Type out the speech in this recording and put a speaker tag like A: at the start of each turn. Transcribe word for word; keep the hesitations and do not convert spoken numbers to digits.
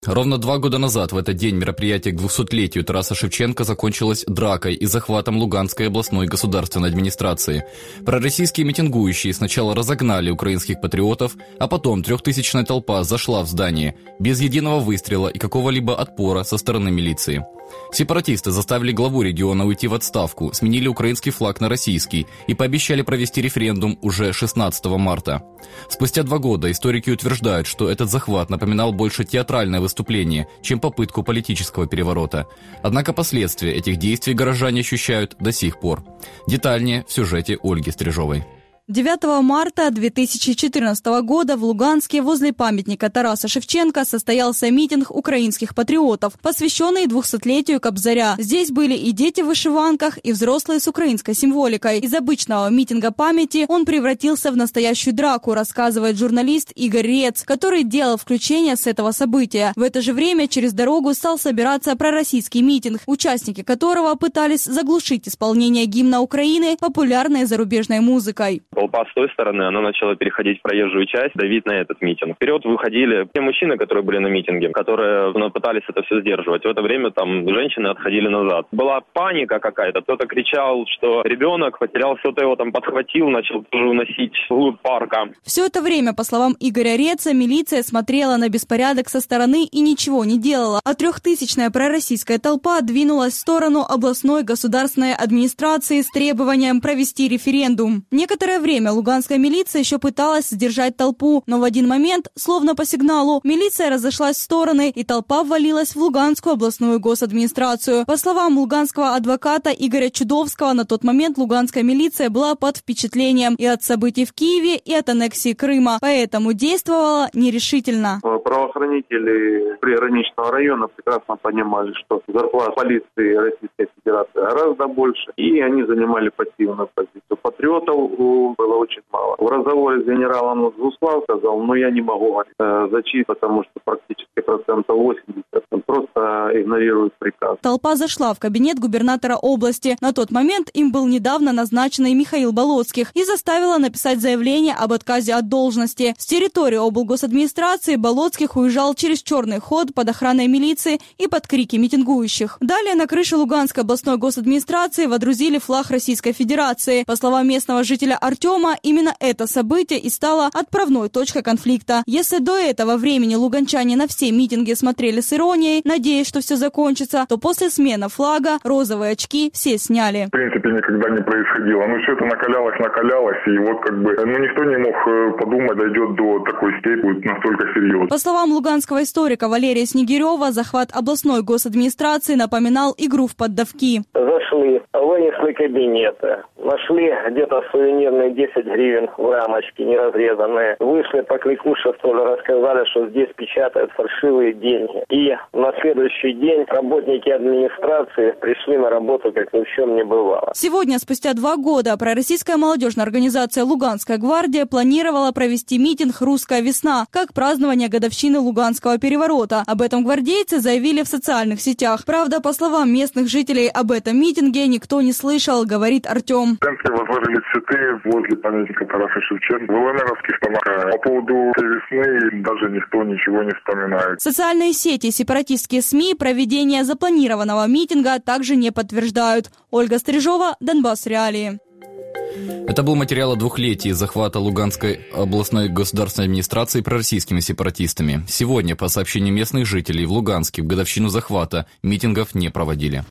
A: Ровно два года назад в этот день мероприятие к двухсотлетию Тараса Шевченко закончилось дракой и захватом Луганской областной государственной администрации. Пророссийские митингующие сначала разогнали украинских патриотов, а потом трехтысячная толпа зашла в здание без единого выстрела и какого-либо отпора со стороны милиции. Сепаратисты заставили главу региона уйти в отставку, сменили украинский флаг на российский и пообещали провести референдум уже шестнадцатого марта. Спустя два года историки утверждают, что этот захват напоминал больше театральное выступление, чем попытку политического переворота. Однако последствия этих действий горожане ощущают до сих пор. Детальнее в сюжете Ольги Стрижовой.
B: девятого марта две тысячи четырнадцатого года в Луганске возле памятника Тараса Шевченко состоялся митинг украинских патриотов, посвященный двухсотлетию Кобзаря. Здесь были и дети в вышиванках, и взрослые с украинской символикой. Из обычного митинга памяти он превратился в настоящую драку, рассказывает журналист Игорь Рец, который делал включение с этого события. В это же время через дорогу стал собираться пророссийский митинг, участники которого пытались заглушить исполнение гимна Украины популярной зарубежной музыкой.
C: Толпа с той стороны, она начала переходить в проезжую часть, давить на этот митинг. Вперед выходили те мужчины, которые были на митинге, которые ну, пытались это все сдерживать. В это время там женщины отходили назад. Была паника какая-то. Кто-то кричал, что ребенок потерял, кто-то его там подхватил, начал тоже уносить вглубь парка.
B: Все это время, по словам Игоря Реца, милиция смотрела на беспорядок со стороны и ничего не делала. А трехтысячная пророссийская толпа двинулась в сторону областной государственной администрации с требованием провести референдум. Некоторое время время луганская милиция еще пыталась сдержать толпу, но в один момент, словно по сигналу, милиция разошлась в стороны, и толпа ввалилась в Луганскую областную госадминистрацию. По словам луганского адвоката Игоря Чудовского, на тот момент луганская милиция была под впечатлением и от событий в Киеве, и от аннексии Крыма, поэтому действовала нерешительно.
D: Правоохранители приграничного района прекрасно понимали, что зарплата полиции Российской Федерации гораздо больше, и они занимали пассивную позицию. Патриотов было очень мало. В разговоре с генералом Зуслав сказал, ну я не могу говорить, э, зачем, потому что практически процентов восемьдесят просто игнорируют приказ.
B: Толпа зашла в кабинет губернатора области. На тот момент им был недавно назначенный Михаил Болоцких и заставила написать заявление об отказе от должности. С территории облгосадминистрации Болоцких уезжал через черный ход под охраной милиции и под крики митингующих. Далее на крыше Луганской областной госадминистрации водрузили флаг Российской Федерации. По словам местного жителя Артема, именно это событие и стало отправной точкой конфликта. Если до этого времени луганчане на все митинги смотрели с иронией, надеясь, что все закончится, то после смены флага розовые очки все сняли.
E: В принципе, никогда не происходило. Ну, все это накалялось, накалялось, и вот как бы, ну, никто не мог подумать, дойдет до такой степени, настолько серьезно.
B: По словам луганского историка Валерия Снегирева, захват областной госадминистрации напоминал игру в поддавки.
F: Зашли, вынесли кабинеты, нашли где-то сувенирные десять гривен в рамочке неразрезанные. Вышли по кликушеству, рассказали, что здесь печатают фальшивые деньги. И на следующий день работники администрации пришли на работу, как ни в чем не бывало.
B: Сегодня, спустя два года, пророссийская молодежная организация «Луганская гвардия» планировала провести митинг «Русская весна» как празднование годовщины Луганского переворота. Об этом гвардейцы заявили в социальных сетях. Правда, по словам местных жителей, об этом митинге никто не слышал, говорит Артем.
E: Возложили цветы возле памятника Тараса Шевченко в ЛНРовских домах. По поводу этой весны даже никто ничего не вспоминает.
B: Социальные сети и сепаратистские СМИ проведение запланированного митинга также не подтверждают. Ольга Стрижова, Донбасс Реалии.
A: Это был материал о двухлетии захвата Луганской областной государственной администрации пророссийскими сепаратистами. Сегодня, по сообщению местных жителей, в Луганске в годовщину захвата митингов не проводили.